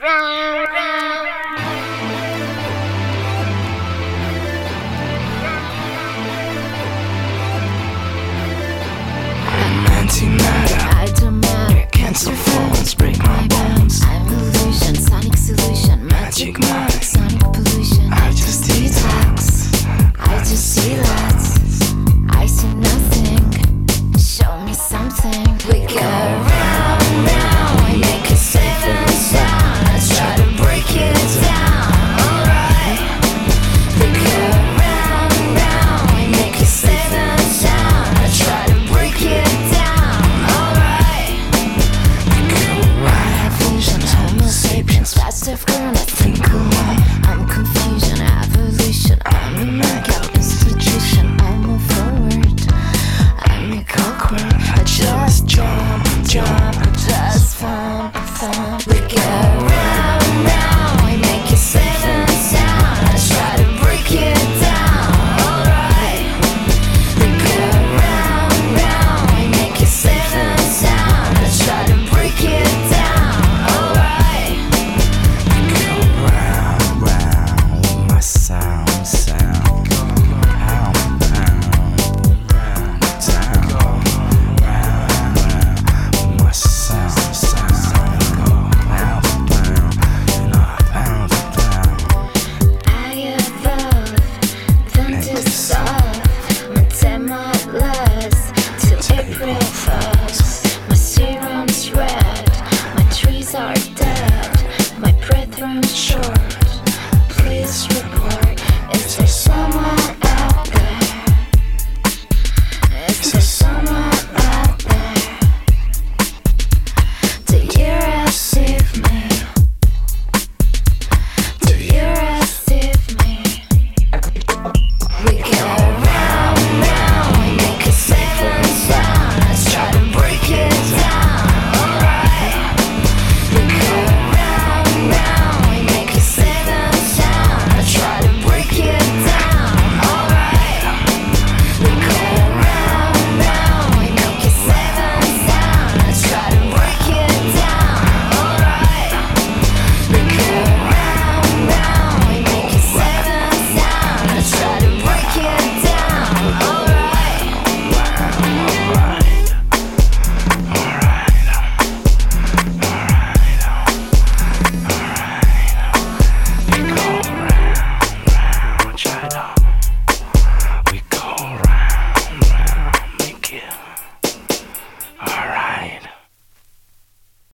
Antimatter, I don't matter. cancel phones, break my bones. I'm illusion, sonic solution, magic mind, sonic pollution. I just detox. I just see lots. I see nothing. Show me something. We go round, round. We make it safe and sound. I try to break it down. Alright. We go round, round. We make it safe and sound. I try to break it down. Alright. We go right. Evolution, Homo sapiens, fast of